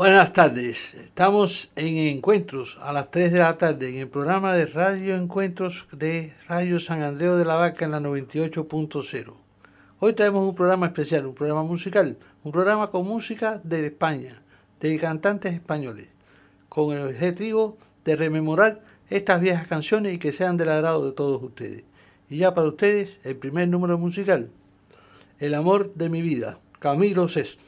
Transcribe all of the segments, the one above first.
Buenas tardes, estamos en Encuentros a las 3 de la tarde en el programa de Radio Encuentros de Radio San Andreu de la Barca en la 98.0. Hoy traemos un programa especial, un programa musical, un programa con música de España, de cantantes españoles, con el objetivo de rememorar estas viejas canciones y que sean del agrado de todos ustedes. Y ya para ustedes, el primer número musical, El amor de mi vida, Camilo Sesto.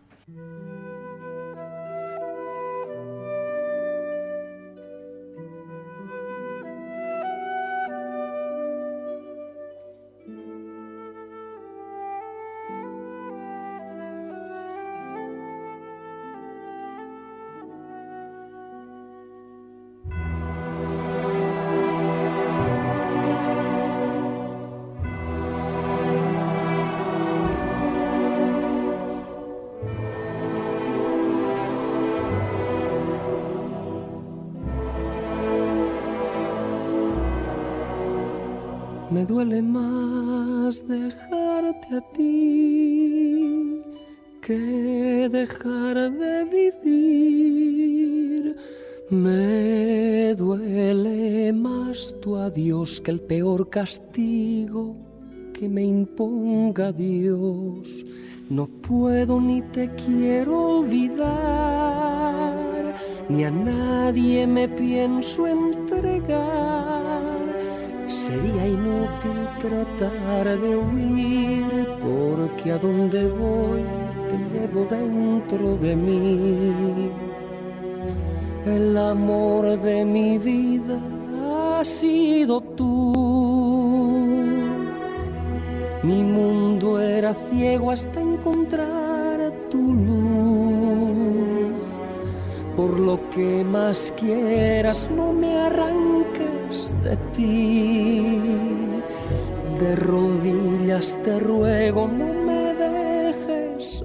Me duele más dejarte a ti que dejar de vivir. Me duele más tu adiós que el peor castigo que me imponga Dios. No puedo ni te quiero olvidar, ni a nadie me pienso entregar. Sería inútil tratar de huir, porque a donde voy te llevo dentro de mí. El amor de mi vida has sido tú. Mi mundo era ciego hasta encontrar tu luz. Por lo que más quieras, no me arranques de ti. De rodillas te ruego, no me dejes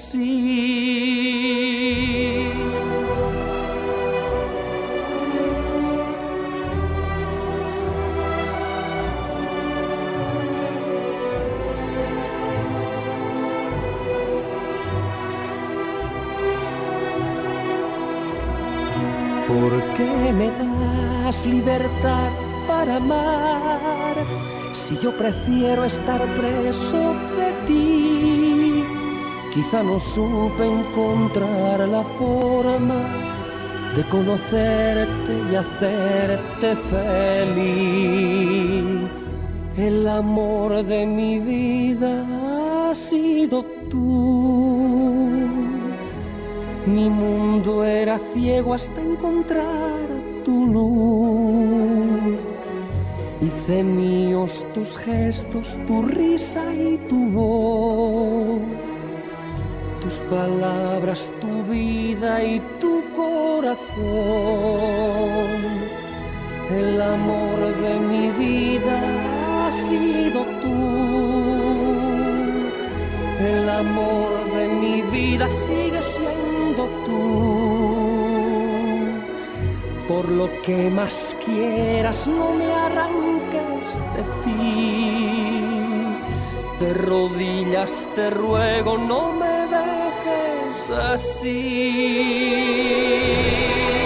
así. ¿Por qué me das libertad para amar si yo prefiero estar preso de ti? Quizá no supe encontrar la forma de conocerte y hacerte feliz. El amor de mi vida has sido tú. Mi mundo era ciego hasta encontrar tu luz. Hice míos tus gestos, tu risa y tu voz, tus palabras, tu vida y tu corazón. El amor de mi vida has sido tú. El amor de mi vida sigue siendo tú. Por lo que más quieras, no me arranques de ti. De rodillas te ruego, no me dejes así.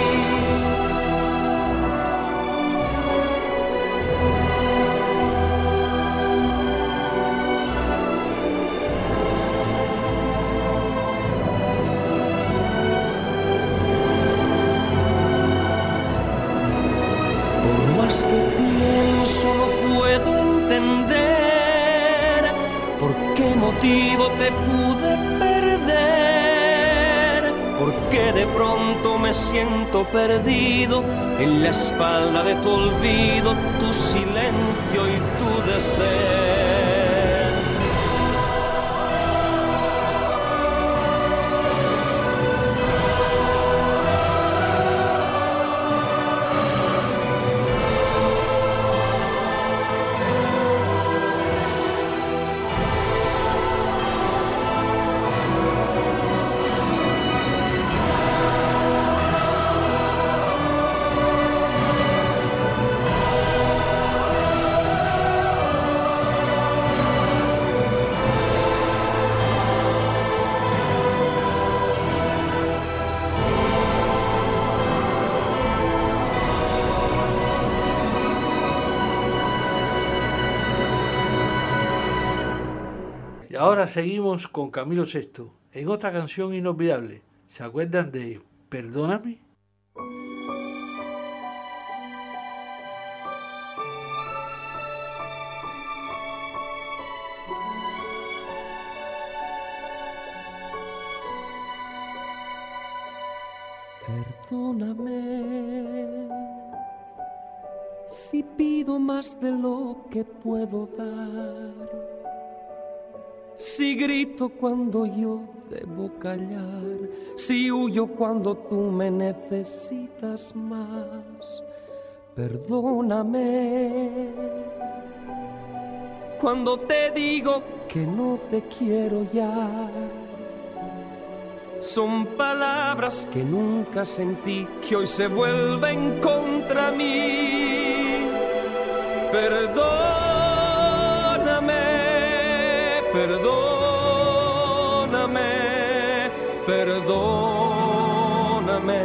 Que pienso no puedo entender por qué motivo te pude perder, por qué de pronto me siento perdido en la espalda de tu olvido, tu silencio y tu desdén. ahora seguimos con Camilo VI, en otra canción inolvidable. ¿Se acuerdan de Perdóname? Perdóname si pido más de lo que puedo dar, si grito cuando yo debo callar, si huyo cuando tú me necesitas más. Perdóname cuando te digo que no te quiero ya. Son palabras que nunca sentí, que hoy se vuelven contra mí. Perdóname, perdóname, perdóname,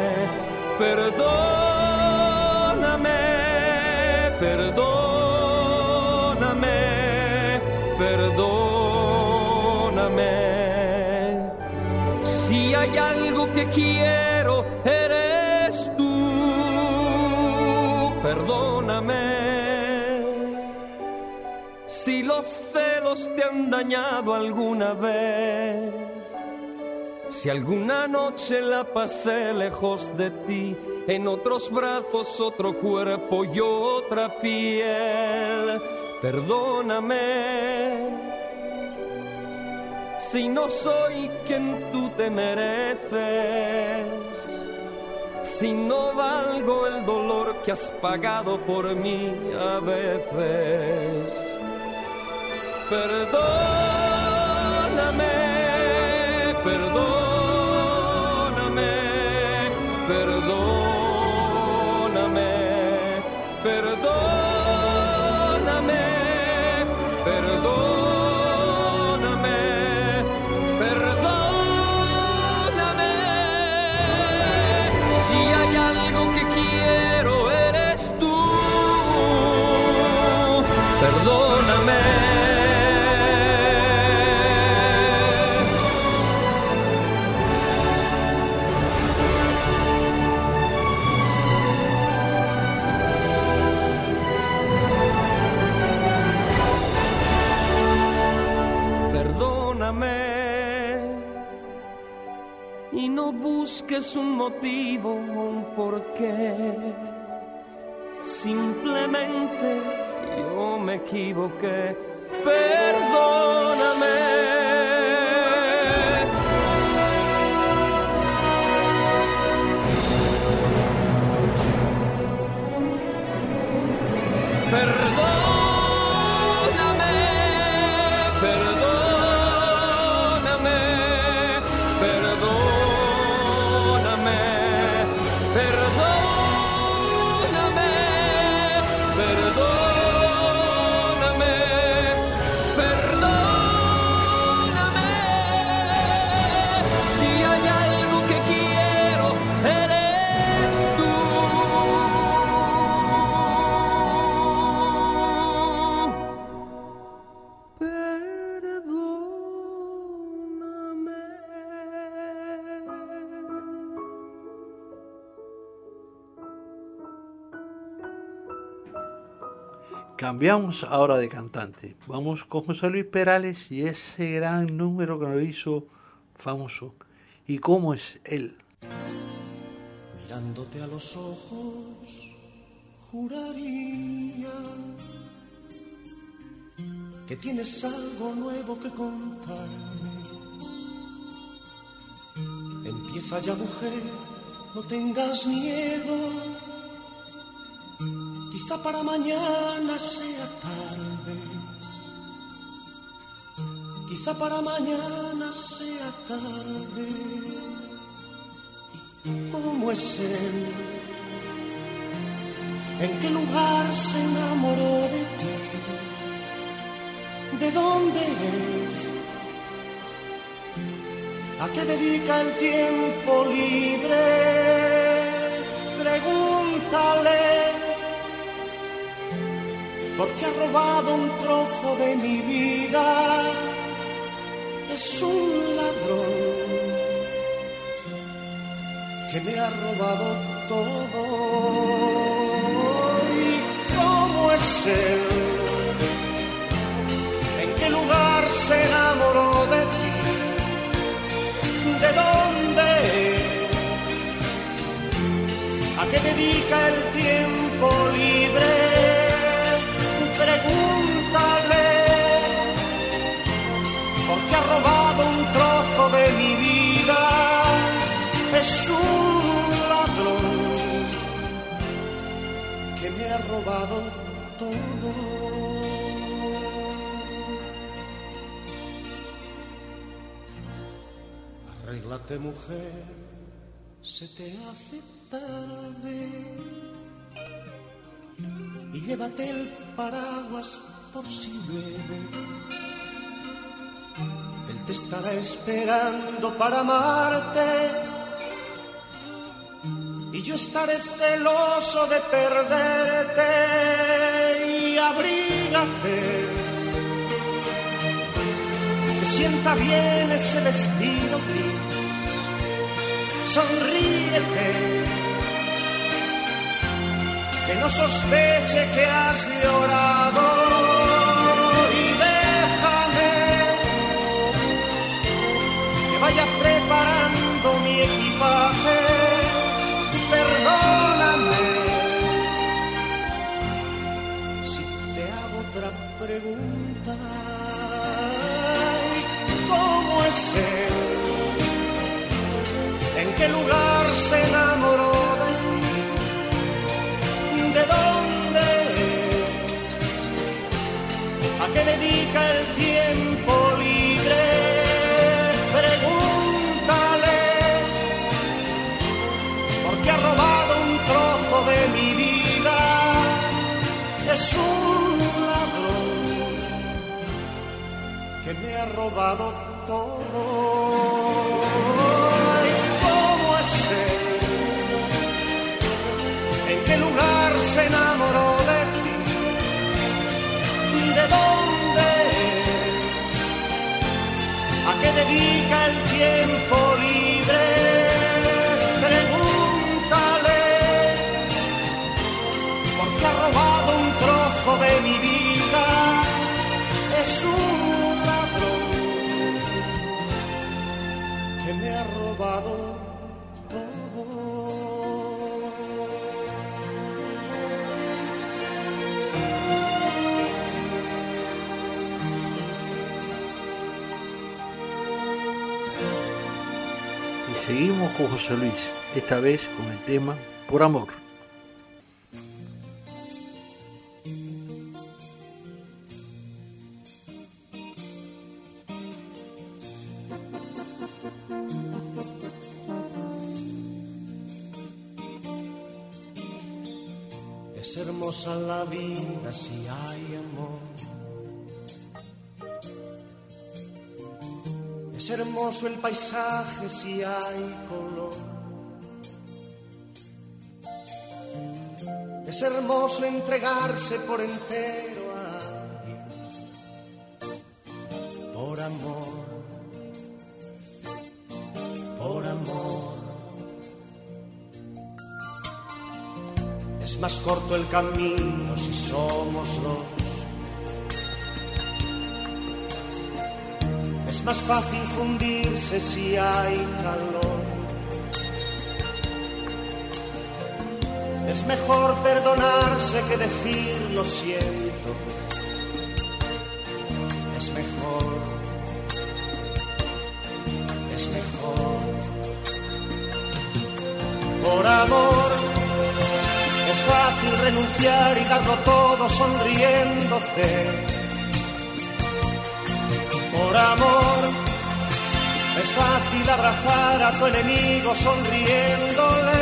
perdóname, perdóname, perdóname. Si hay algo que quiero, eres tú. Perdóname. Si los celos te han dañado alguna vez, si alguna noche la pasé lejos de ti, en otros brazos, otro cuerpo y otra piel, perdóname. Si no soy quien tú te mereces, si no valgo el dolor que has pagado por mí a veces, perdóname, perdóname, perdóname, perdóname, perdóname, perdóname. Si hay algo que quiero, eres tú. Perdóname. Y no busques un motivo o un porqué. Simplemente yo me equivoqué. Perdóname. Perdóname, perdóname, perdóname, perdóname, perdóname, perdóname. Si hay algo que quiero, eres tú. Cambiamos ahora de cantante. Vamos con José Luis Perales y ese gran número que lo hizo famoso. ¿Y cómo es él? Mirándote a los ojos, juraría que tienes algo nuevo que contarme. Empieza ya, mujer, no tengas miedo. Quizá para mañana sea tarde, quizá para mañana sea tarde. ¿Y cómo es él? ¿En qué lugar se enamoró de ti? ¿De dónde es? ¿A qué dedica el tiempo libre? Pregúntale. Porque ha robado un trozo de mi vida es un ladrón que me ha robado todo. ¿Y cómo es él? ¿En qué lugar se enamoró de ti? ¿De dónde es? ¿A qué dedica el tiempo libre? Pregúntale, porque ha robado un trozo de mi vida. Es un ladrón que me ha robado todo. Arréglate, mujer, se te hace tarde, y llévate el paraguas por si llueve. Él te estará esperando para amarte, y yo estaré celoso de perderte. Y abrígate, que sienta bien ese vestido gris. Sonríete, que no sospeche que has llorado, y déjame que vaya preparando mi equipaje. Perdóname si te hago otra pregunta. ¿Cómo es él? ¿En qué lugar se enamoró de ti? ¿De dónde es? ¿A qué dedica el tiempo libre? Pregúntale, porque ha robado un trozo de mi vida. Es un ladrón que me ha robado todo. Ay, ¿cómo es él? ¿En qué lugar se enamoró de ti? ¿De dónde es? ¿A qué dedica el tiempo libre? Pregúntale, porque ha robado un trozo de mi vida. Es un ladrón que me ha robado todo. Seguimos con José Luis, esta vez con el tema Por Amor. Es hermosa la vida si hay amor. Es hermoso el paisaje si hay color. Es hermoso entregarse por entero a alguien. Por amor, por amor. Es más corto el camino si somos dos. Es más fácil fundirse si hay calor. Es mejor perdonarse que decir lo siento. Es mejor, es mejor. Por amor es fácil renunciar y darlo todo sonriéndote. Por amor es fácil abrazar a tu enemigo sonriéndole.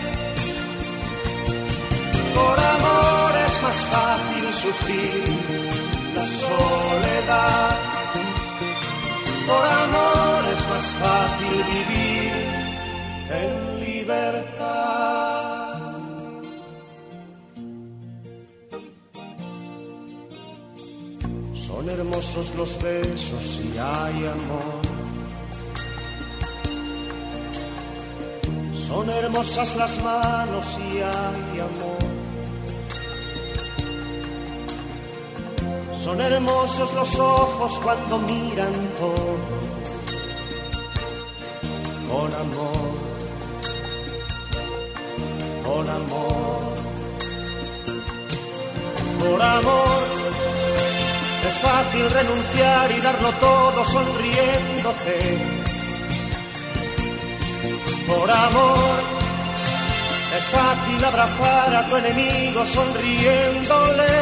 Por amor es más fácil sufrir la soledad. Por amor es más fácil vivir en libertad. Son hermosos los besos si hay amor. Son hermosas las manos si hay amor. Son hermosos los ojos cuando miran todo con amor, con amor. Por amor es fácil renunciar y darlo todo sonriéndote. Por amor es fácil abrazar a tu enemigo sonriéndole.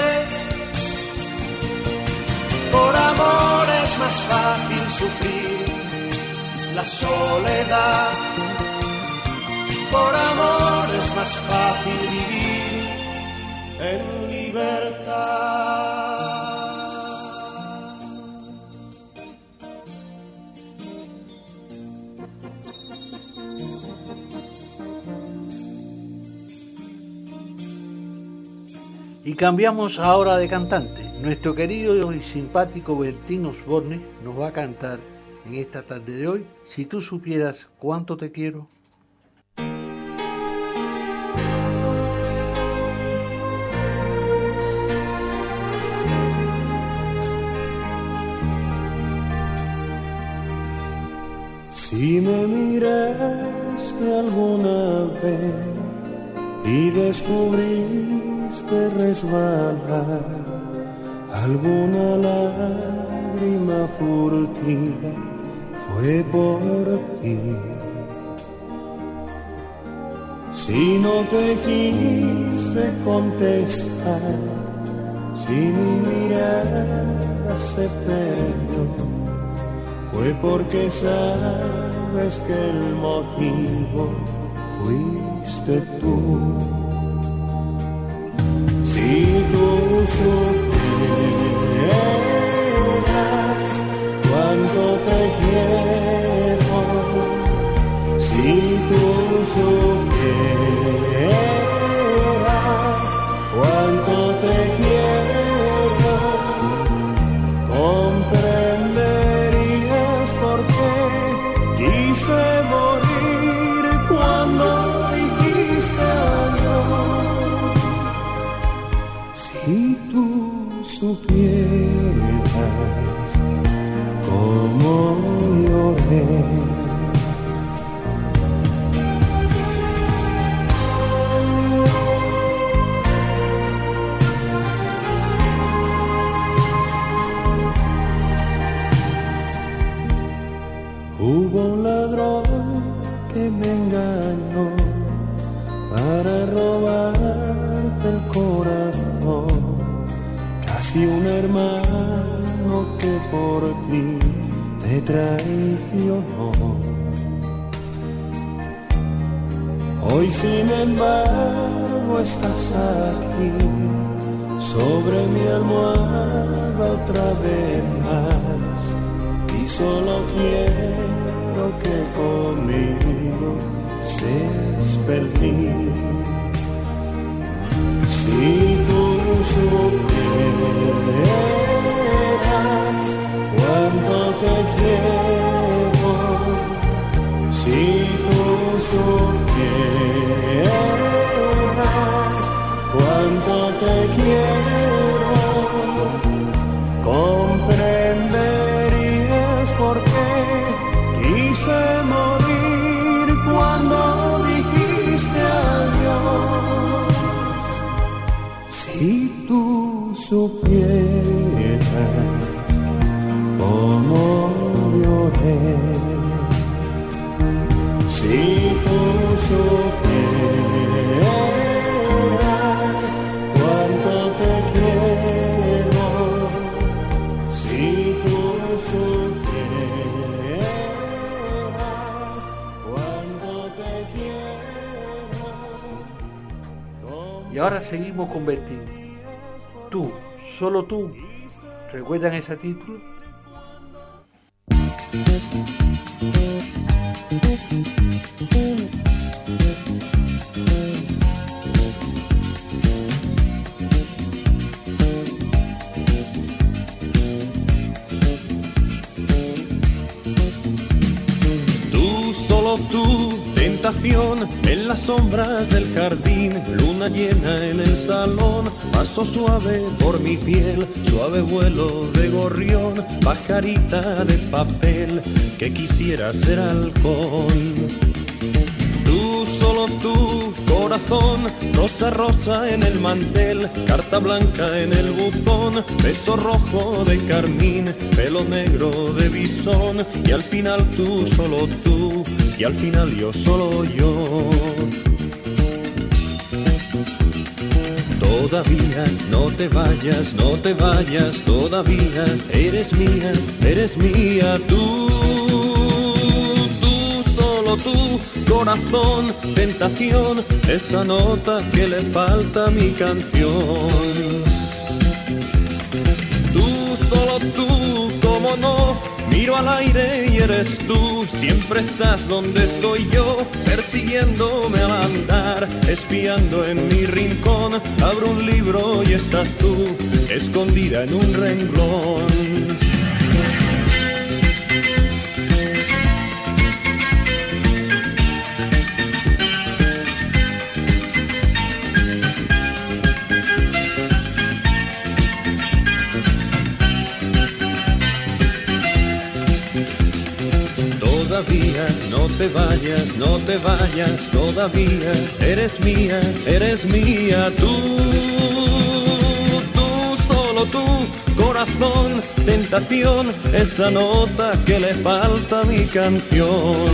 Por amor es más fácil sufrir la soledad. Por amor es más fácil vivir en libertad. Y cambiamos ahora de cantante. Nuestro querido y simpático Bertín Osborne nos va a cantar en esta tarde de hoy Si tú supieras cuánto te quiero. Si me miraste alguna vez y descubriste resbalar alguna lágrima furtiva, fue por ti. Si no te quise contestar, si mi mirada se perdió, fue porque sabes que el motivo fuiste tú. Si tú supieras cuánto te quiero, si tú supieras cuánto te quiero, comprenderías por qué quise morir cuando dijiste adiós. Si tú supieras cómo lloré, hubo un ladrón que me engañó para robarte el corazón, casi un hermano que por ti te traicionó. Hoy sin embargo estás aquí, sobre mi almohada otra vez más, y solo quiero que conmigo seas feliz. Si tú supieras cuánto te quiero, si tú supieras cuánto te quiero, comprenderías por qué quise morir cuando dijiste adiós. Si tú supieras cómo lloré, si tú supieras cuánto te quiero, si tú supieras cuánto te quiero. Y ahora seguimos con Bertín. Tú, solo tú. ¿Recuerdan ese título? tentación en las sombras del jardín, luna llena en el salón, paso suave por mi piel, suave vuelo de gorrión, pajarita de papel que quisiera ser halcón. Tú, solo tú, corazón, rosa rosa en el mantel, carta blanca en el buzón, beso rojo de carmín, pelo negro de bisón, y al final tú, solo tú, y al final yo, solo yo. Todavía no te vayas, no te vayas, todavía eres mía, tú, solo tú, corazón, tentación, esa nota que le falta a mi canción. Tú, solo tú, cómo no, miro al aire y eres tú, siempre estás donde estoy yo, persiguiéndome al andar, espiando en mi rincón, abro un libro y estás tú, escondida en un renglón. Todavía no te vayas, no te vayas, todavía eres mía, tú, solo tú, corazón, tentación, esa nota que le falta a mi canción.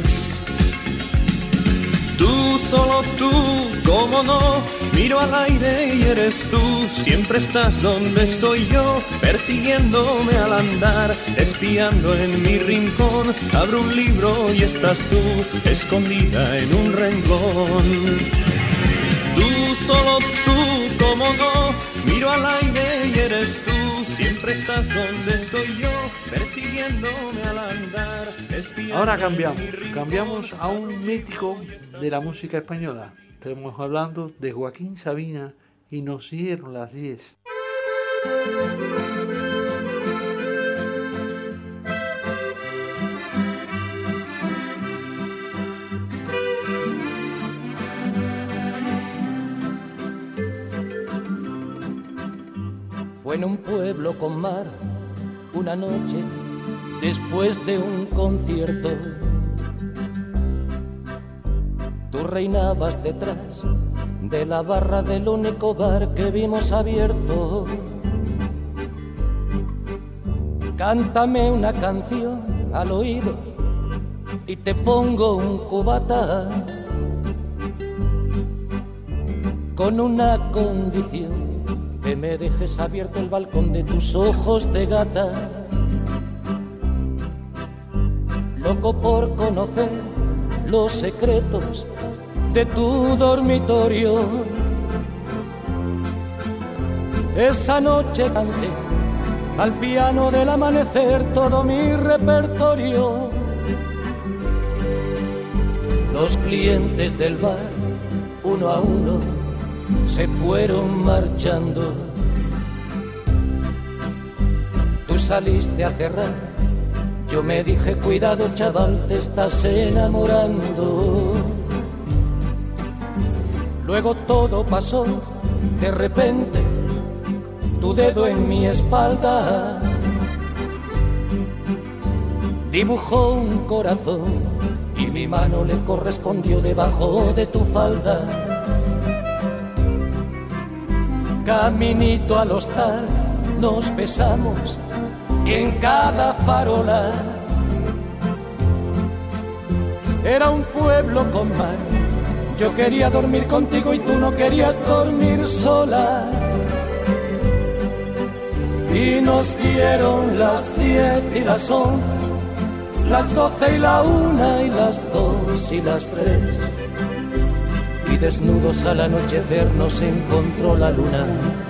Tú, solo tú, cómo no, miro al aire y eres tú, siempre estás donde estoy yo, persiguiéndome al andar, espiando en mi rincón, abro un libro y estás tú, escondida en un renglón. Tú, solo tú, cómo no, miro al aire y eres tú, siempre estás donde estoy yo, persiguiéndome al andar, espiando. Ahora cambiamos a un mítico de la música española. Estamos hablando de Joaquín Sabina y Nos dieron las 10. Fue en un pueblo con mar, una noche después de un concierto. Tú reinabas detrás de la barra del único bar que vimos abierto. Cántame una canción al oído y te pongo un cubata, con una condición: que me dejes abierto el balcón de tus ojos de gata. Loco por conocer los secretos de tu dormitorio. Esa noche canté al piano del amanecer todo mi repertorio. Los clientes del bar, uno a uno, se fueron marchando. Tú saliste a cerrar, yo me dije: cuidado, chaval, te estás enamorando. Luego todo pasó, de repente, tu dedo en mi espalda dibujó un corazón y mi mano le correspondió debajo de tu falda. Caminito al hostal nos besamos y en cada farola. Era un pueblo con mar, yo quería dormir contigo y tú no querías dormir sola. Y nos dieron las 10 y las 11, las 12 y la 1 y las 2 y las 3. Y desnudos al anochecer nos encontró la luna.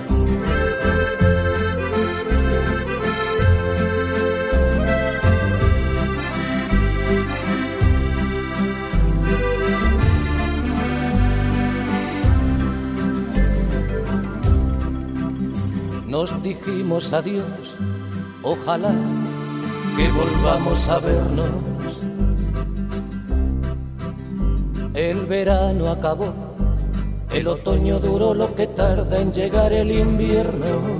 Nos dijimos adiós, ojalá que volvamos a vernos. El verano acabó, el otoño duró lo que tarda en llegar el invierno.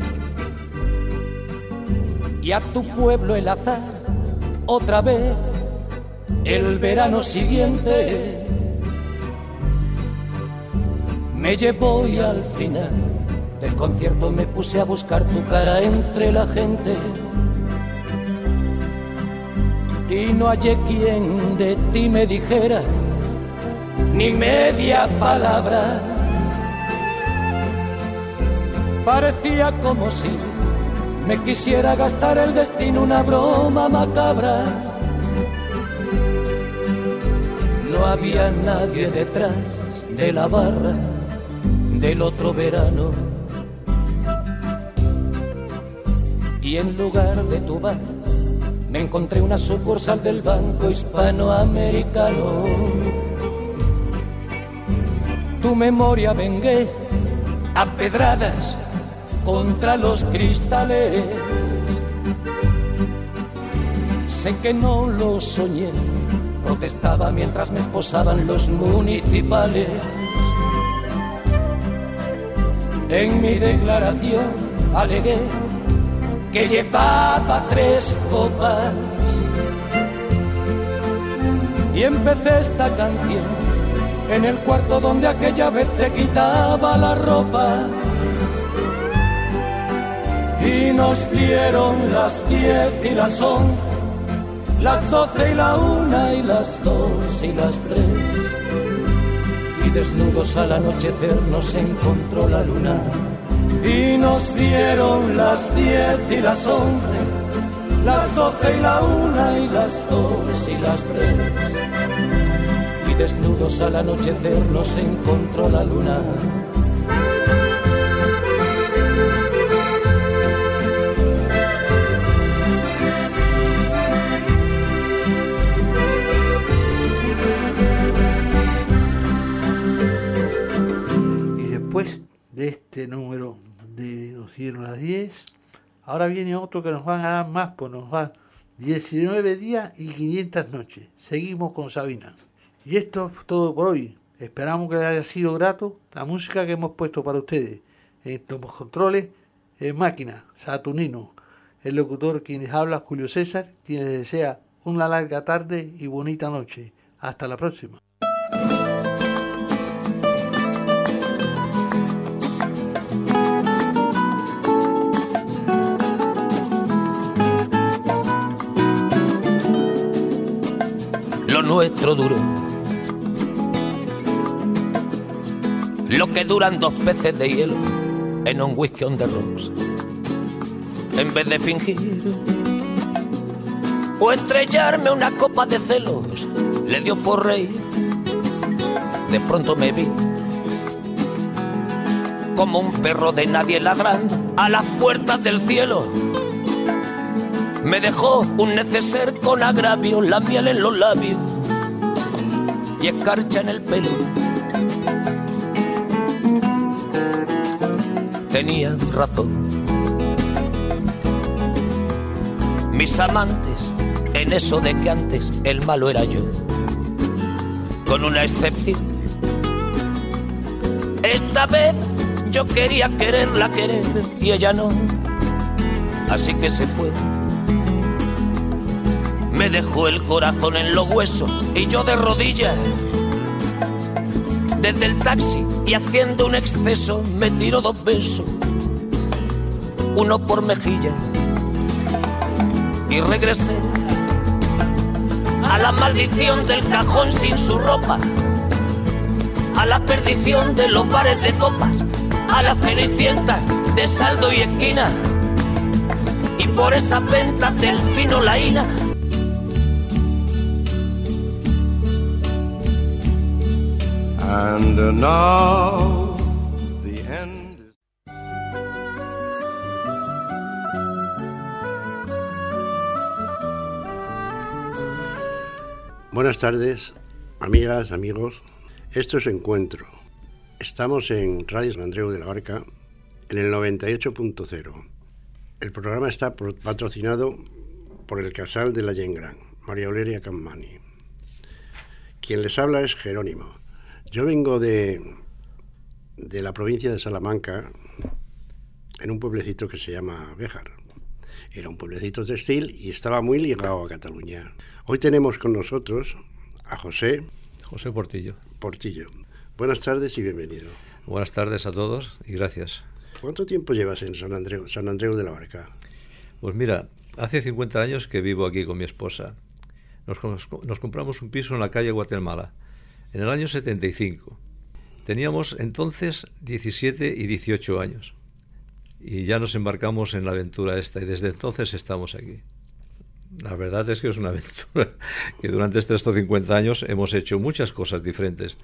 Y a tu pueblo el azar, otra vez, el verano siguiente, me llevó y al final del concierto me puse a buscar tu cara entre la gente. Y no hallé quien de ti me dijera ni media palabra. Parecía como si me quisiera gastar el destino una broma macabra. No había nadie detrás de la barra del otro verano. Y en lugar de tu bar me encontré una sucursal del Banco Hispanoamericano. Tu memoria vengué a pedradas contra los cristales. Sé que no lo soñé, protestaba mientras me esposaban los municipales. En mi declaración alegué que llevaba 3 copas y empecé esta canción en el cuarto donde aquella vez te quitaba la ropa. Y nos dieron las 10 y las 11, las 12 y la 1 y las 2 y las 3. Y desnudos al anochecer nos encontró la luna. Y nos dieron las 10 y las 11, las 12 y la 1 y las 2 y las 3. Y desnudos al anochecer nos encontró la luna. Y después de este número de Nos dieron las 10, ahora viene otro que nos van a dar más, pues nos va 19 días y 500 noches. Seguimos con Sabina. Y esto es todo por hoy. Esperamos que les haya sido grato la música que hemos puesto para ustedes. En los controles, en máquina, Saturnino. El locutor quien les habla, Julio César, quien les desea una larga tarde y bonita noche. Hasta la próxima. Lo nuestro duró lo que duran 2 peces de hielo en un whisky on the rocks. En vez de fingir o estrellarme una copa de celos, le dio por reír. De pronto me vi como un perro de nadie ladrando a las puertas del cielo. Me dejó un neceser con agravio, la miel en los labios y escarcha en el pelo. Tenía razón. Mis amantes en eso de que antes el malo era yo, con una excepción. Esta vez yo quería quererla querer y ella no, así que se fue. Me dejó el corazón en los huesos y yo de rodillas. Desde el taxi y haciendo un exceso me tiró 2 besos, uno por mejilla, y regresé a la maldición del cajón sin su ropa, a la perdición de los bares de copas, a la cenicienta de saldo y esquina, y por esas ventas del fino laína. And now the end is... Buenas tardes, amigas, amigos. Esto es Encuentro. Estamos en Radio San Andreu de la Barca, en el 98.0. El programa está patrocinado por el Casal de la Gent Gran, María Auleria Campmany. Quien les habla es Jerónimo. Yo vengo de la provincia de Salamanca, en un pueblecito que se llama Béjar. Era un pueblecito textil y estaba muy ligado a Cataluña. Hoy tenemos con nosotros a José Portillo. Buenas tardes y bienvenido. Buenas tardes a todos y gracias. ¿Cuánto tiempo llevas en San Andreu de la Barca? Pues mira, hace 50 años que vivo aquí con mi esposa. Nos compramos un piso en la calle Guatemala, en el año 75. Teníamos entonces 17 y 18 años. Y ya nos embarcamos en la aventura esta, y desde entonces estamos aquí. La verdad es que es una aventura que durante estos 50 años hemos hecho muchas cosas diferentes.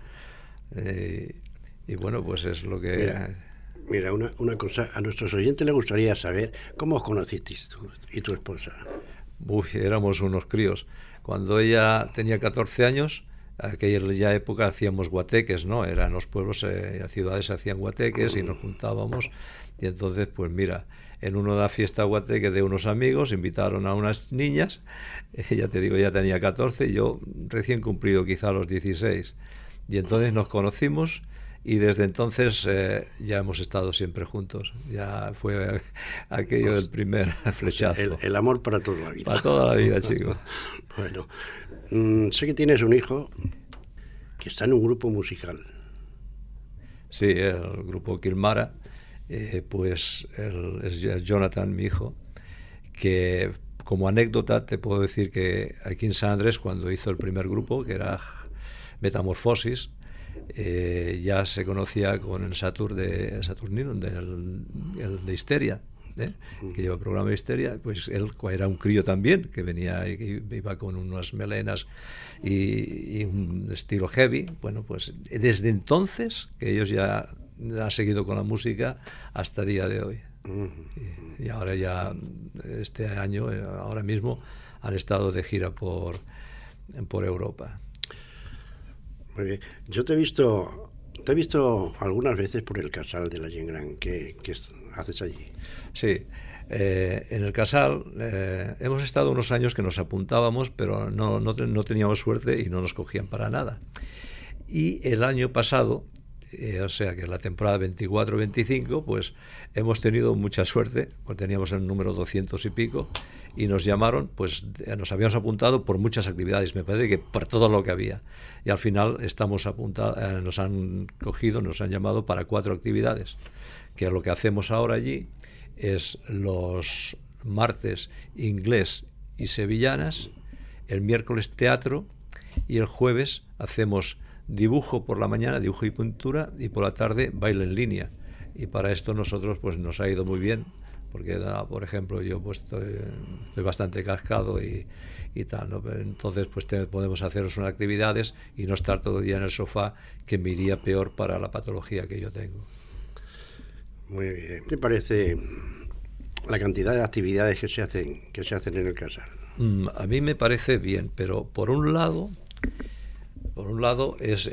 Y bueno, pues es lo que... Mira, una cosa, a nuestros oyentes les gustaría saber cómo os conocisteis tú y tu esposa. Éramos unos críos. Cuando ella tenía 14 años, aquella época hacíamos guateques, ¿no? Eran los pueblos, las ciudades hacían guateques y nos juntábamos. Y entonces, pues mira, en una fiesta guateque de unos amigos invitaron a unas niñas. Ya te digo, ella tenía 14 y yo recién cumplido quizá los 16. Y entonces nos conocimos y desde entonces ya hemos estado siempre juntos. Ya fue aquello del primer flechazo. El amor para toda la vida. Para toda la vida, chico. Bueno, sé que tienes un hijo que está en un grupo musical. Sí, el grupo Kilmara. Pues es Jonathan, mi hijo, que como anécdota te puedo decir que aquí en San Andrés, cuando hizo el primer grupo, que era Metamorfosis, ya se conocía con el Saturnino, el de Histeria, que lleva el programa de Histeria. Pues él era un crío también, que venía y iba con unas melenas y un estilo heavy. Bueno, pues desde entonces que ellos ya han seguido con la música hasta el día de hoy. Y ahora ya, este año, ahora mismo, han estado de gira por Europa. Muy bien. Yo te he visto algunas veces por el Casal de la Gent Gran. ¿Qué haces allí? Sí, en el Casal hemos estado unos años que nos apuntábamos, pero no teníamos suerte y no nos cogían para nada. Y el año pasado, o sea que la temporada 24-25, pues hemos tenido mucha suerte, pues teníamos el número 200 y pico, y nos llamaron, pues nos habíamos apuntado por muchas actividades, me parece que por todo lo que había, y al final estamos apuntados, nos han cogido, nos han llamado para 4 actividades, que lo que hacemos ahora allí es los martes inglés y sevillanas, el miércoles teatro, y el jueves hacemos dibujo por la mañana, dibujo y pintura, y por la tarde baile en línea. Y para esto nosotros pues nos ha ido muy bien, porque por ejemplo yo pues estoy bastante cascado y tal, ¿no? Pero entonces pues podemos hacer unas actividades y no estar todo el día en el sofá, que me iría peor para la patología que yo tengo. Muy bien. ¿Qué te parece la cantidad de actividades que se hacen en el Casal? A mí me parece bien, pero por un lado es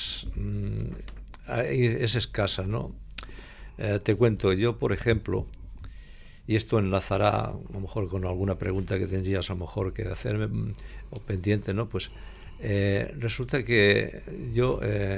escasa, ¿no? Te cuento, yo por ejemplo, y esto enlazará a lo mejor con alguna pregunta que tendrías a lo mejor que hacerme o pendiente, ¿no? Pues resulta que yo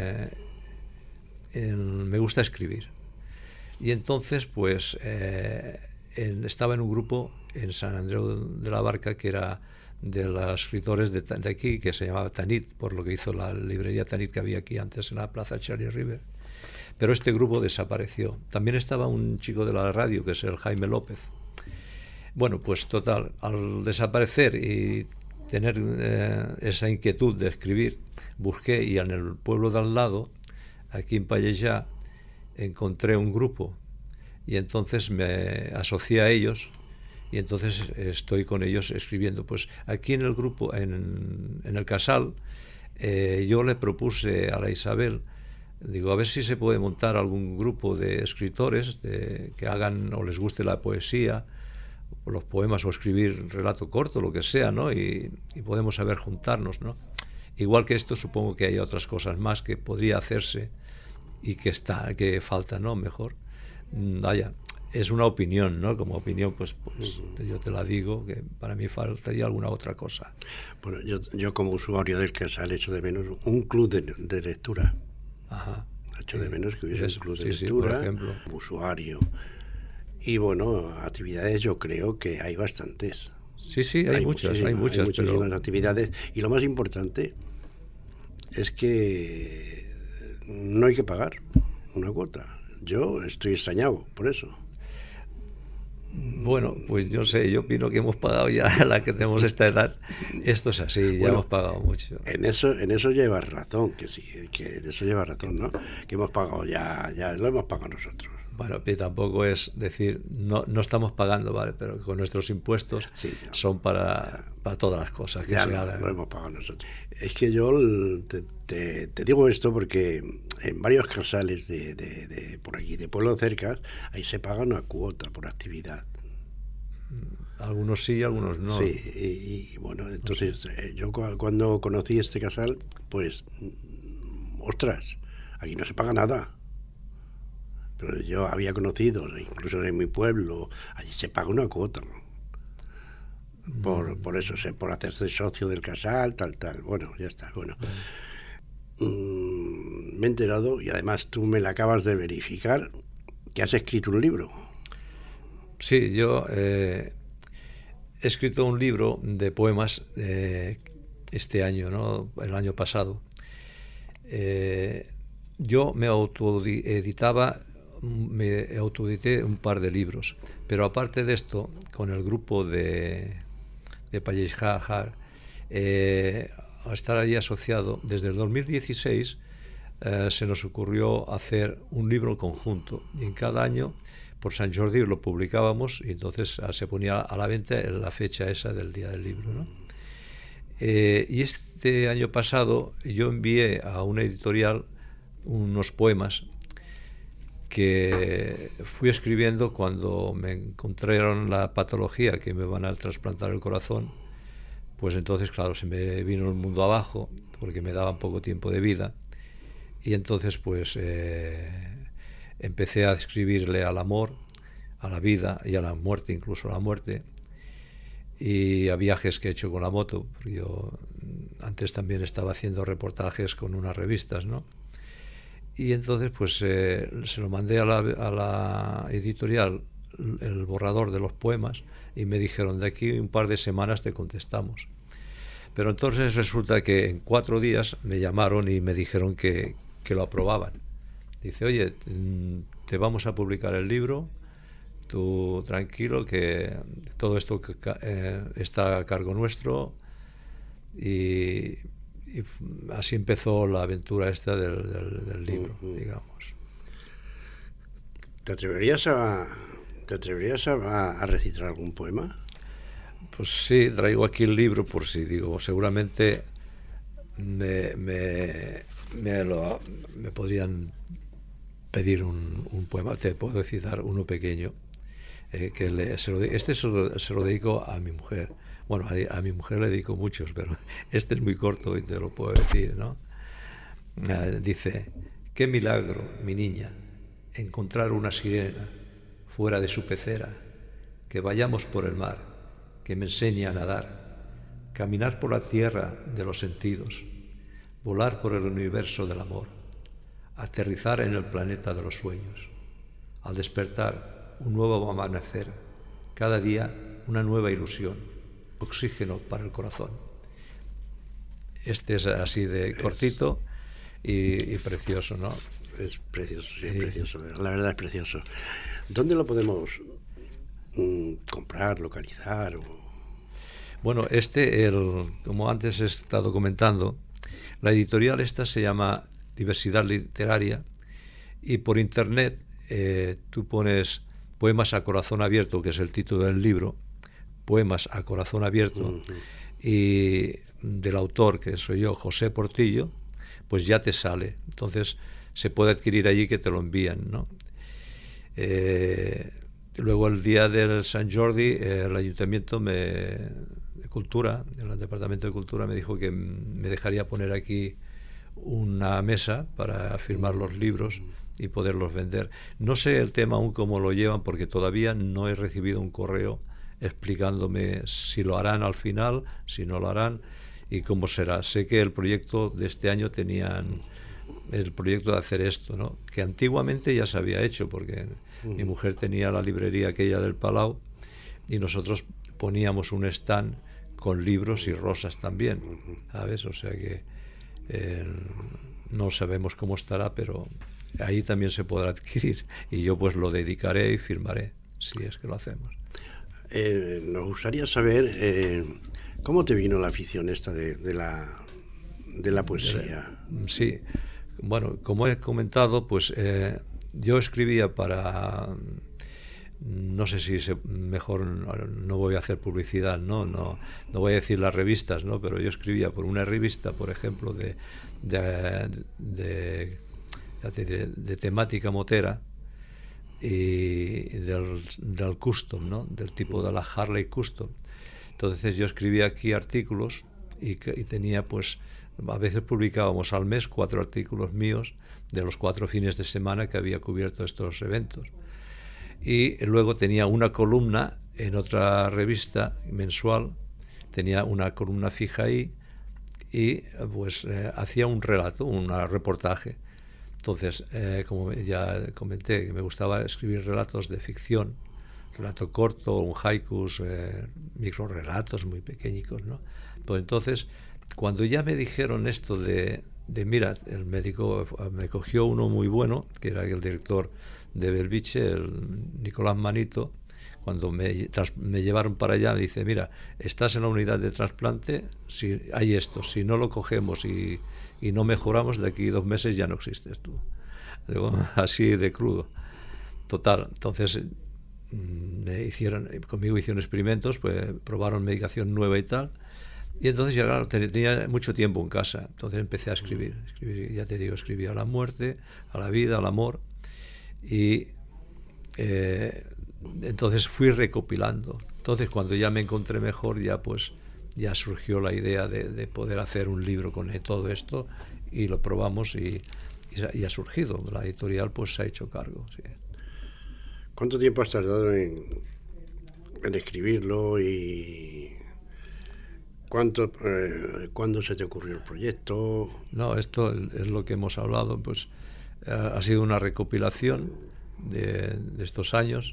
me gusta escribir, y entonces pues estaba en un grupo en San Andreu de la Barca que era de los escritores de aquí, que se llamaba Tanit, por lo que hizo la librería Tanit que había aquí antes en la plaza Charlie River. Pero este grupo desapareció. También estaba un chico de la radio, que es el Jaime López. Bueno, pues total, al desaparecer y tener esa inquietud de escribir, busqué, y en el pueblo de al lado, aquí en Pallejà, encontré un grupo, y entonces me asocié a ellos, y entonces estoy con ellos escribiendo. Pues aquí en el grupo, en el Casal, yo le propuse a la Isabel, digo, a ver si se puede montar algún grupo de escritores que hagan o les guste la poesía, o los poemas, o escribir relato corto, lo que sea, ¿no? Y podemos saber juntarnos, ¿no? Igual que esto, supongo que hay otras cosas más que podría hacerse y que falta, ¿no? Mejor. Vaya, es una opinión, ¿no? Como opinión, pues yo te la digo, que para mí faltaría alguna otra cosa. Bueno, yo como usuario del Casal echo de menos un club de lectura. Ajá. Echo de menos que hubiese un club de lectura, sí, por ejemplo. Como usuario. Y bueno, actividades yo creo que hay bastantes. Sí, hay muchas, muchísimas pero... actividades. Y lo más importante es que no hay que pagar una cuota. Yo estoy extrañado por eso. Bueno, pues yo sé, yo opino que hemos pagado ya la que tenemos esta edad. Esto es así, ya hemos pagado mucho. En eso llevas razón, que sí, que en eso llevas razón, ¿no? Que hemos pagado ya lo hemos pagado nosotros. Bueno, pero tampoco es decir, no estamos pagando, ¿vale? Pero con nuestros impuestos son para todas las cosas que se hagan. Lo hemos pagado nosotros. Es que yo te digo esto porque en varios casales de por aquí, de pueblos cerca, ahí se paga una cuota por actividad. Algunos sí, algunos no. Sí, y bueno, entonces yo cuando conocí este casal, pues, ostras, aquí no se paga nada. Pero yo había conocido, incluso en mi pueblo, allí se paga una cuota, ¿no? Por eso, por hacerse socio del casal, tal. Bueno, ya está, bueno. Me he enterado, y además tú me la acabas de verificar, que has escrito un libro. Sí, yo he escrito un libro de poemas este año, ¿no? El año pasado. Yo me autoedité un par de libros, pero aparte de esto, con el grupo de Palleix Jajar, al estar allí asociado, desde el 2016 se nos ocurrió hacer un libro conjunto, y en cada año por Sant Jordi lo publicábamos, y entonces se ponía a la venta en la fecha esa del día del libro, ¿no? Y este año pasado yo envié a una editorial unos poemas que fui escribiendo cuando me encontraron la patología que me van a trasplantar el corazón. Pues entonces, claro, se me vino el mundo abajo porque me daban poco tiempo de vida, y entonces pues empecé a escribirle al amor, a la vida y a la muerte, incluso a la muerte, y a viajes que he hecho con la moto, porque yo antes también estaba haciendo reportajes con unas revistas, ¿no? Y entonces pues se lo mandé a la editorial, el borrador de los poemas, y me dijeron, de aquí un par de semanas te contestamos. Pero entonces resulta que en 4 días me llamaron y me dijeron que lo aprobaban. Dice, oye, te vamos a publicar el libro, tú tranquilo, que todo esto está a cargo nuestro. Y así empezó la aventura esta del libro, digamos. ¿Te atreverías a recitar algún poema? Pues sí, traigo aquí el libro por si, digo, seguramente me podrían pedir un poema. Te puedo citar uno pequeño, que se lo dedico a mi mujer. Bueno, a mi mujer le dedico muchos, pero este es muy corto y te lo puedo decir, ¿no? Dice, qué milagro, mi niña, encontrar una sirena fuera de su pecera, que vayamos por el mar, que me enseñe a nadar, caminar por la tierra de los sentidos, volar por el universo del amor, aterrizar en el planeta de los sueños, al despertar un nuevo amanecer, cada día una nueva ilusión, oxígeno para el corazón. Este es así de cortito y precioso, ¿no? Es precioso, sí, es precioso, la verdad es precioso. ¿Dónde lo podemos comprar, localizar? Bueno, como antes he estado comentando, la editorial esta se llama Diversidad Literaria, y por internet tú pones Poemas a Corazón Abierto, que es el título del libro, Poemas a Corazón Abierto, y del autor, que soy yo, José Portillo, pues ya te sale. Entonces se puede adquirir allí, que te lo envían, ¿no? Luego, el día del Sant Jordi, el Ayuntamiento de Cultura, el Departamento de Cultura, me dijo que me dejaría poner aquí una mesa para firmar los libros y poderlos vender. No sé el tema aún cómo lo llevan, porque todavía no he recibido un correo explicándome si lo harán al final, si no lo harán y cómo será. Sé que el proyecto de este año tenían el proyecto de hacer esto, ¿no? Que antiguamente ya se había hecho, porque mi mujer tenía la librería aquella del Palau y nosotros poníamos un stand con libros y rosas también, ¿sabes? O sea que no sabemos cómo estará, pero ahí también se podrá adquirir y yo pues lo dedicaré y firmaré, si es que lo hacemos. Nos gustaría saber cómo te vino la afición esta de la poesía. Sí, bueno, como he comentado, pues yo escribía para, no sé si mejor no voy a hacer publicidad, no voy a decir las revistas, ¿no? Pero yo escribía por una revista, por ejemplo, de temática motera y del custom, ¿no? Del tipo de la Harley Custom. Entonces yo escribía aquí artículos y tenía, pues, a veces publicábamos al mes 4 artículos míos de los 4 fines de semana que había cubierto estos eventos. Y luego tenía una columna en otra revista mensual, tenía una columna fija ahí y pues hacía un relato, un reportaje. Entonces, como ya comenté, que me gustaba escribir relatos de ficción, relato corto, un haikus, microrelatos muy pequeñicos, ¿no? Pues entonces, cuando ya me dijeron esto de mira, el médico me cogió uno muy bueno, que era el director de Belviche, el Nicolás Manito. Cuando me llevaron para allá, me dice, mira, estás en la unidad de trasplante, si hay esto, si no lo cogemos y no mejoramos, de aquí 2 meses ya no existes tú. Digo, así de crudo. Total, entonces conmigo hicieron experimentos, pues probaron medicación nueva y tal, y entonces ya claro, tenía mucho tiempo en casa, entonces empecé a escribir, ya te digo, escribí a la muerte, a la vida, al amor, y entonces fui recopilando. Entonces cuando ya me encontré mejor, ya surgió la idea de poder hacer un libro con todo esto, y lo probamos y ha surgido. La editorial pues se ha hecho cargo. Sí. ¿Cuánto tiempo has tardado en escribirlo y cuándo se te ocurrió el proyecto? No, esto es lo que hemos hablado, pues ha sido una recopilación de estos años.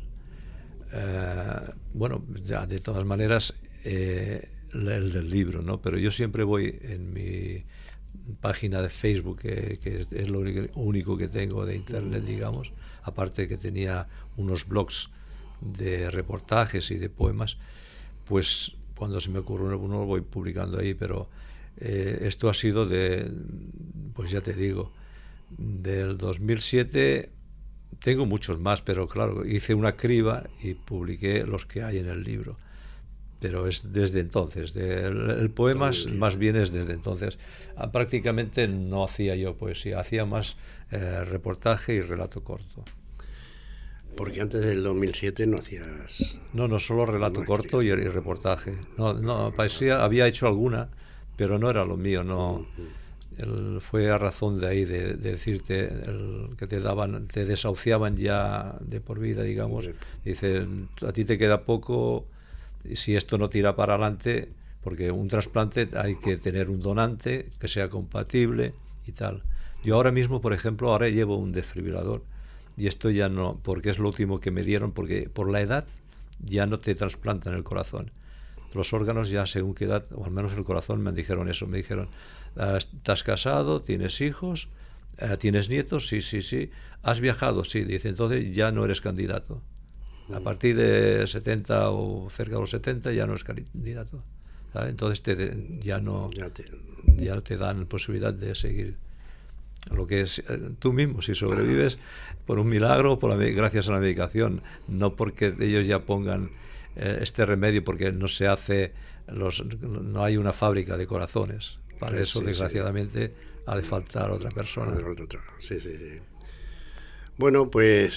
Bueno, ya de todas maneras el del libro, ¿no? Pero yo siempre voy en mi página de Facebook, que es lo único que tengo de internet, digamos, aparte que tenía unos blogs de reportajes y de poemas, pues cuando se me ocurre uno lo voy publicando ahí, pero esto ha sido pues ya te digo, del 2007. Tengo muchos más, pero claro, hice una criba y publiqué los que hay en el libro. Pero es desde entonces. El poema más bien es desde entonces. Prácticamente no hacía yo poesía, hacía más reportaje y relato corto. Porque antes del 2007 no hacías... No, solo relato corto y reportaje. No, poesía había hecho alguna, pero no era lo mío, no... Fue a razón de ahí, de decirte que te desahuciaban ya de por vida, digamos. Dice, a ti te queda poco, si esto no tira para adelante, porque un trasplante hay que tener un donante que sea compatible y tal. Yo ahora mismo, por ejemplo, llevo un desfibrilador y esto ya no, porque es lo último que me dieron, porque por la edad ya no te trasplantan el corazón. Los órganos ya según qué edad, o al menos el corazón, me dijeron eso, me dijeron, ¿estás casado? ¿Tienes hijos? ¿Tienes nietos? Sí. ¿Has viajado? Sí. Dice, entonces ya no eres candidato. A partir de 70 o cerca de los 70 ya no eres candidato. ¿Sabes? Entonces ya no te dan posibilidad de seguir. Lo que es tú mismo, si sobrevives por un milagro, gracias a la medicación, no porque ellos ya pongan este remedio, porque no se hace, no hay una fábrica de corazones. Para eso, desgraciadamente, ha de faltar otra persona. Sí. Bueno, pues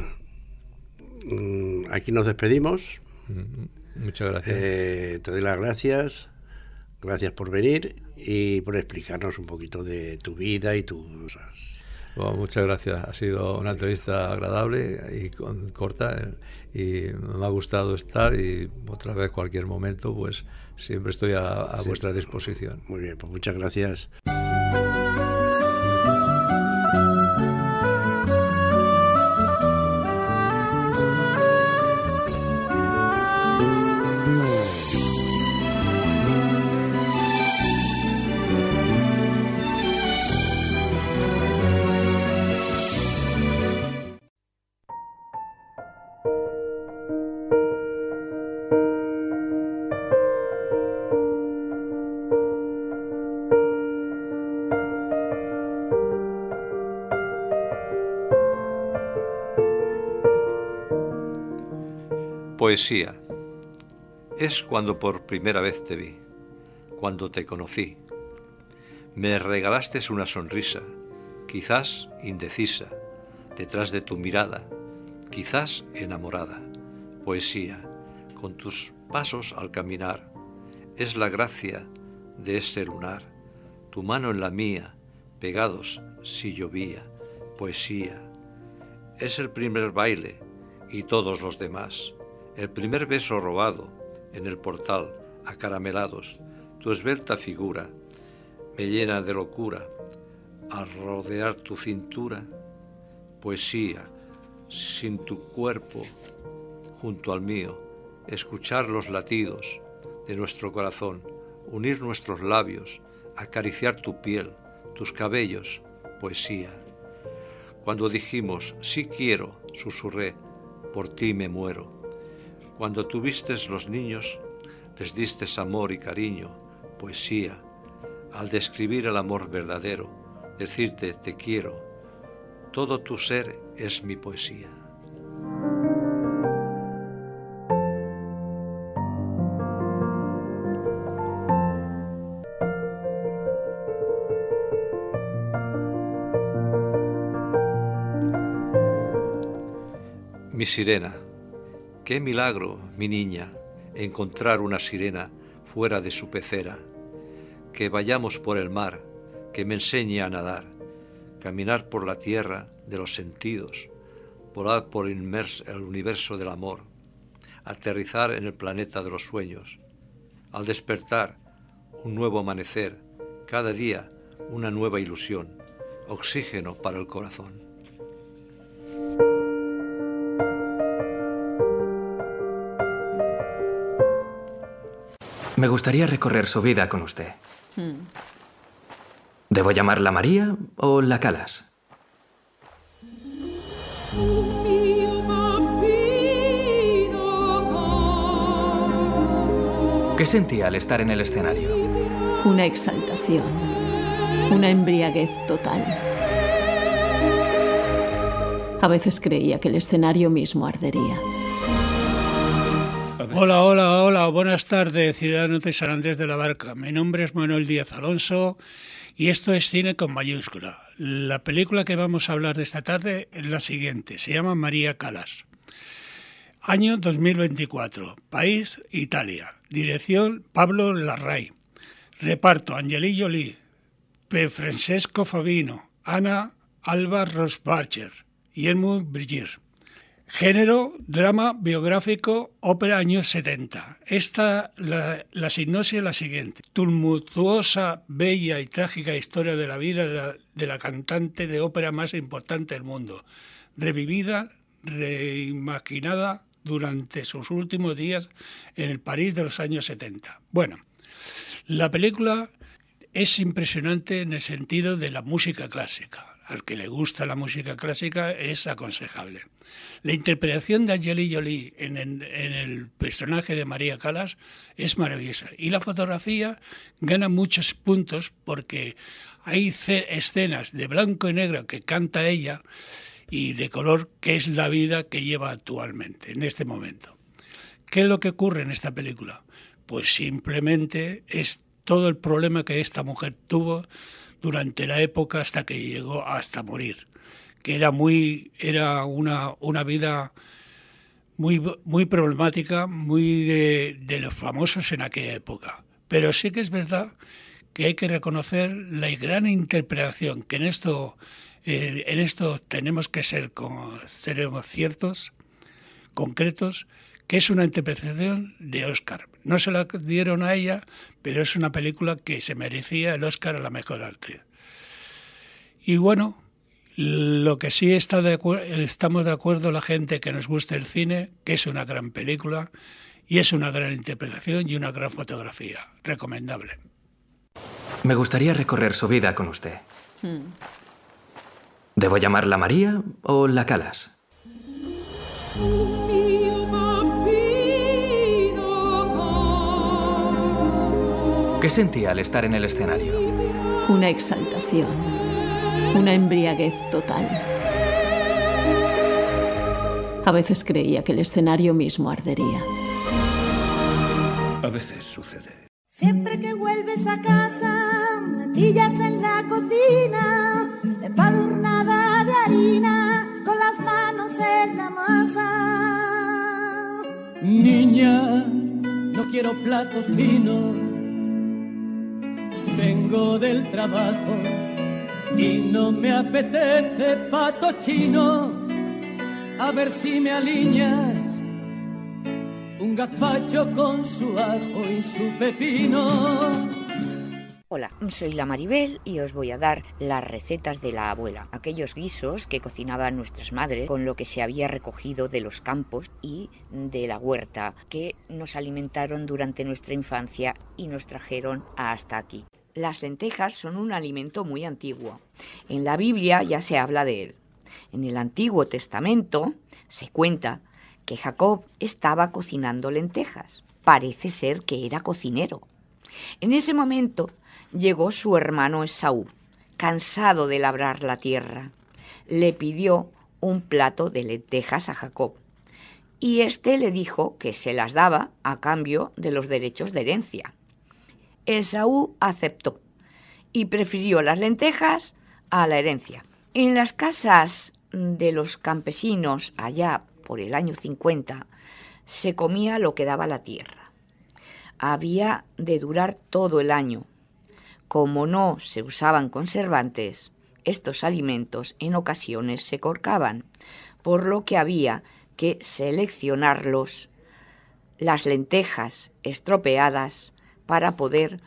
aquí nos despedimos. Muchas gracias. Te doy las gracias. Gracias por venir y por explicarnos un poquito de tu vida y tus cosas. Bueno, muchas gracias. Ha sido una entrevista agradable y corta, y me ha gustado estar, y otra vez cualquier momento pues siempre estoy a vuestra disposición. Muy bien, pues muchas gracias. Poesía. Es cuando por primera vez te vi, cuando te conocí. Me regalaste una sonrisa, quizás indecisa, detrás de tu mirada, quizás enamorada. Poesía, con tus pasos al caminar, es la gracia de ese lunar, tu mano en la mía, pegados si llovía. Poesía, es el primer baile y todos los demás. El primer beso robado en el portal, acaramelados, tu esbelta figura me llena de locura al rodear tu cintura. Poesía, sin tu cuerpo junto al mío, escuchar los latidos de nuestro corazón, unir nuestros labios, acariciar tu piel, tus cabellos. Poesía. Cuando dijimos, sí quiero, susurré, por ti me muero. Cuando tuviste los niños, les diste amor y cariño. Poesía, al describir el amor verdadero, decirte te quiero, todo tu ser es mi poesía. Mi sirena. Qué milagro, mi niña, encontrar una sirena fuera de su pecera. Que vayamos por el mar, que me enseñe a nadar, caminar por la tierra de los sentidos, volar por el universo del amor, aterrizar en el planeta de los sueños. Al despertar, un nuevo amanecer, cada día una nueva ilusión, oxígeno para el corazón. Me gustaría recorrer su vida con usted. ¿Debo llamarla María o la Calas? ¿Qué sentía al estar en el escenario? Una exaltación, una embriaguez total. A veces creía que el escenario mismo ardería. Hola, buenas tardes, ciudadanos de San Andrés de la Barca. Mi nombre es Manuel Díaz Alonso y esto es Cine con mayúscula. La película que vamos a hablar de esta tarde es la siguiente, se llama María Calas. Año 2024, país Italia, dirección Pablo Larraín, reparto Angeli Jolie, Francesco Favino, Ana Alba Rosbacher y Edmund Brigier. Género, drama biográfico, ópera años 70. La sinopsis es la siguiente. Tumultuosa, bella y trágica historia de la vida de la cantante de ópera más importante del mundo. Revivida, reimaginada durante sus últimos días en el París de los años 70. Bueno, la película es impresionante en el sentido de la música clásica. Al que le gusta la música clásica es aconsejable. La interpretación de Angeli Jolie en el personaje de María Calas es maravillosa. Y la fotografía gana muchos puntos porque hay escenas de blanco y negro que canta ella y de color, que es la vida que lleva actualmente, en este momento. ¿Qué es lo que ocurre en esta película? Pues simplemente es todo el problema que esta mujer tuvo durante la época hasta que llegó hasta morir, que era una vida muy problemática, muy de los famosos en aquella época. Pero sí que es verdad que hay que reconocer la gran interpretación que en En esto tenemos que ser ciertos, concretos, que es una interpretación de Oscar. No se la dieron a ella, pero es una película que se merecía el Oscar a la mejor actriz. Y bueno, lo que sí estamos de acuerdo la gente que nos gusta el cine, que es una gran película y es una gran interpretación y una gran fotografía. Recomendable. Me gustaría recorrer su vida con usted. ¿Debo llamarla María o la Calas? ¿Qué sentía al estar en el escenario? Una exaltación, una embriaguez total. A veces creía que el escenario mismo ardería. A veces sucede. Siempre que vuelves a casa, metillas en la cocina, empadurnada de harina, con las manos en la masa. Niña, no quiero platos finos, vengo del trabajo y no me apetece pato chino. A ver si me alineas un gazpacho con su ajo y su pepino. Hola, soy la Maribel y os voy a dar las recetas de la abuela, aquellos guisos que cocinaban nuestras madres con lo que se había recogido de los campos y de la huerta, que nos alimentaron durante nuestra infancia y nos trajeron hasta aquí. Las lentejas son un alimento muy antiguo. En la Biblia ya se habla de él. En el Antiguo Testamento se cuenta que Jacob estaba cocinando lentejas. Parece ser que era cocinero. En ese momento llegó su hermano Esaú, cansado de labrar la tierra. Le pidió un plato de lentejas a Jacob y éste le dijo que se las daba a cambio de los derechos de herencia. Esaú aceptó y prefirió las lentejas a la herencia. En las casas de los campesinos allá por el año 50 se comía lo que daba la tierra. Había de durar todo el año. Como no se usaban conservantes, estos alimentos en ocasiones se corcaban, por lo que había que seleccionarlos, las lentejas estropeadas, para poder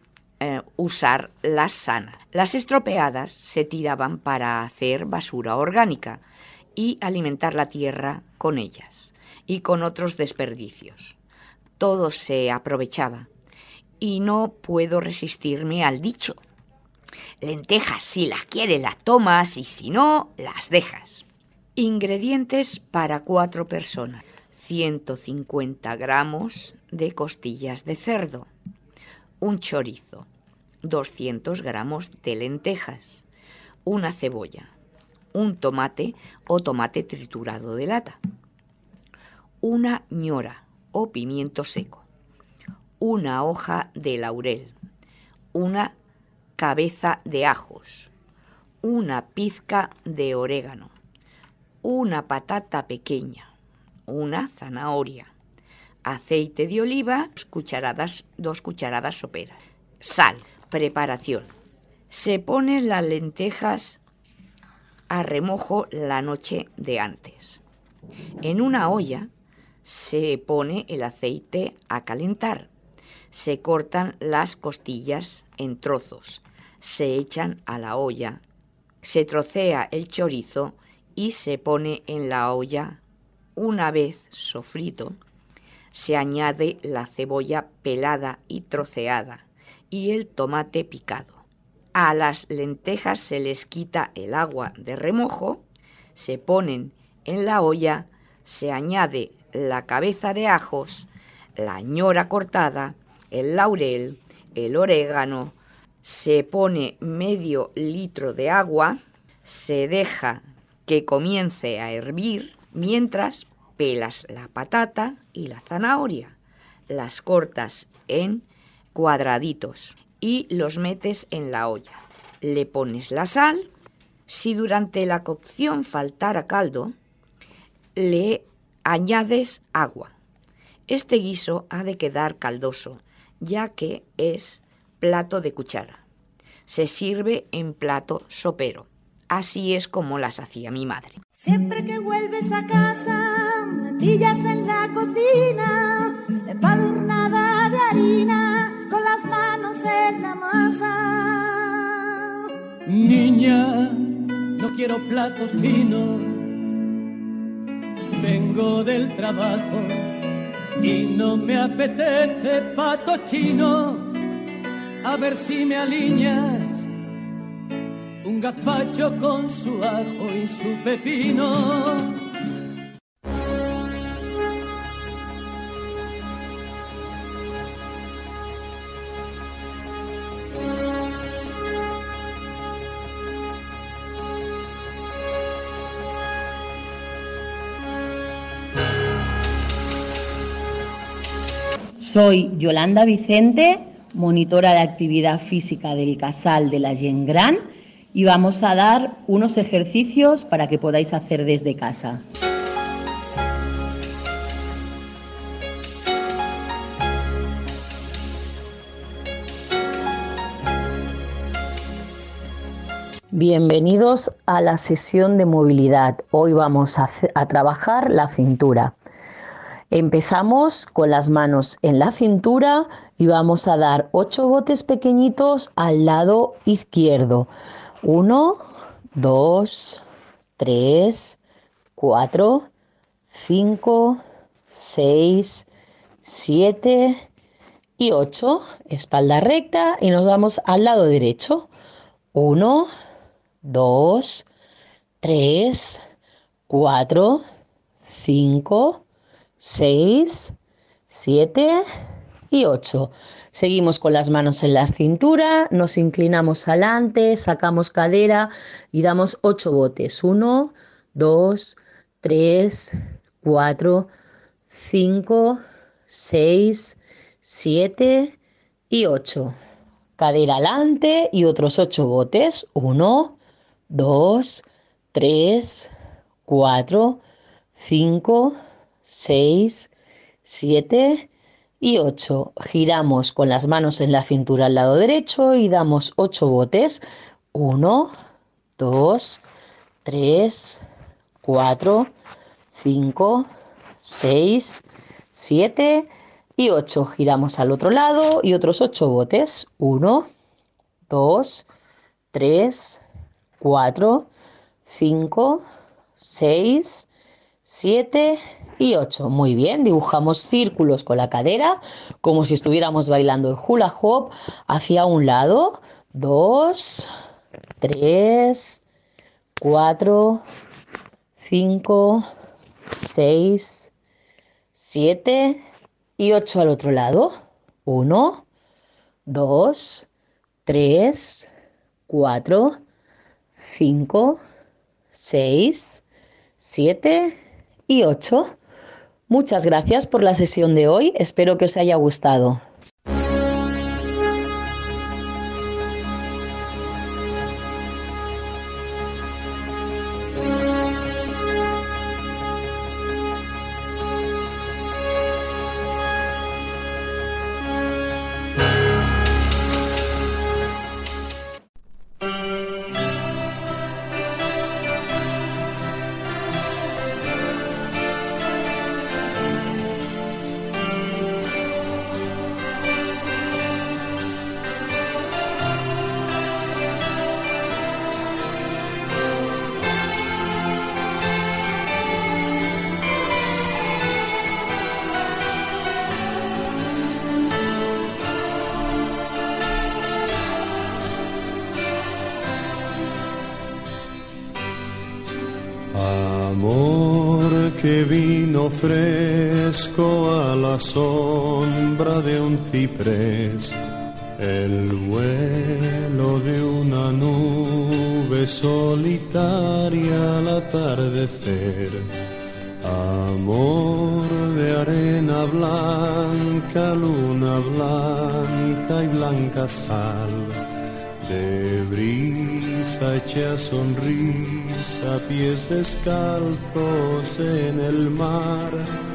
usar las sanas. Las estropeadas se tiraban para hacer basura orgánica y alimentar la tierra con ellas y con otros desperdicios. Todo se aprovechaba y no puedo resistirme al dicho: lentejas, si las quieres las tomas y si no, las dejas. Ingredientes para 4 personas: 150 gramos de costillas de cerdo, un chorizo, 200 gramos de lentejas, una cebolla, un tomate o tomate triturado de lata, una ñora o pimiento seco, una hoja de laurel, una cabeza de ajos, una pizca de orégano, una patata pequeña, una zanahoria, aceite de oliva, 2 cucharadas soperas, sal. Preparación: se ponen las lentejas a remojo la noche de antes. En una olla se pone el aceite a calentar, se cortan las costillas en trozos, se echan a la olla, se trocea el chorizo y se pone en la olla. Una vez sofrito, se añade la cebolla pelada y troceada y el tomate picado. A las lentejas se les quita el agua de remojo, se ponen en la olla, se añade la cabeza de ajos, la ñora cortada, el laurel, el orégano, se pone medio litro de agua, se deja que comience a hervir mientras pelas la patata y la zanahoria, las cortas en cuadraditos y los metes en la olla. Le pones la sal. Si durante la cocción faltara caldo, le añades agua. Este guiso ha de quedar caldoso, ya que es plato de cuchara. Se sirve en plato sopero. Así es como las hacía mi madre. Siempre que vuelves a casa, natillas en la cocina, empadurnada de harina, con las manos en la masa. Niña, no quiero platos finos, vengo del trabajo y no me apetece pato chino. A ver si me alineas un gazpacho con su ajo y su pepino. Soy Yolanda Vicente, monitora de actividad física del Casal de la Gent Gran, y vamos a dar unos ejercicios para que podáis hacer desde casa. Bienvenidos a la sesión de movilidad. Hoy vamos a trabajar la cintura. Empezamos con las manos en la cintura y vamos a dar 8 botes pequeñitos al lado izquierdo. 1, 2, 3, 4, 5, 6, 7 y 8. Espalda recta y nos vamos al lado derecho. 1, 2, 3, 4, 5, 6, 7 y 8. Seguimos con las manos en la cintura, nos inclinamos adelante, sacamos cadera y damos 8 botes. 1, 2, 3, 4, 5, 6, 7 y 8. Cadera adelante y otros 8 botes. 1, 2, 3, 4, 5, 6, 7 y 8. Giramos con las manos en la cintura al lado derecho y damos 8 botes. 1, 2, 3, 4, 5, 6, 7 y 8. Giramos al otro lado y otros 8 botes. 1, 2, 3, 4, 5, 6, 7 y 8. Muy bien, dibujamos círculos con la cadera como si estuviéramos bailando el hula hoop hacia un lado. 2, 3, 4, 5, 6, 7 y 8 al otro lado. 1, 2, 3, 4, 5, 6, 7 y 8. Muchas gracias por la sesión de hoy, espero que os haya gustado. Amor que vino fresco a la sombra de un ciprés, el vuelo de una nube solitaria al atardecer. Amor de arena blanca, luna blanca y blanca sal, de brisa hecha sonrisa, pies descalzos en el mar.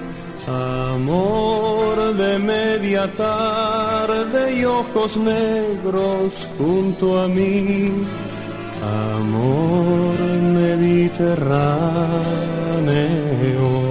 Amor de media tarde y ojos negros junto a mí. amor mediterráneo.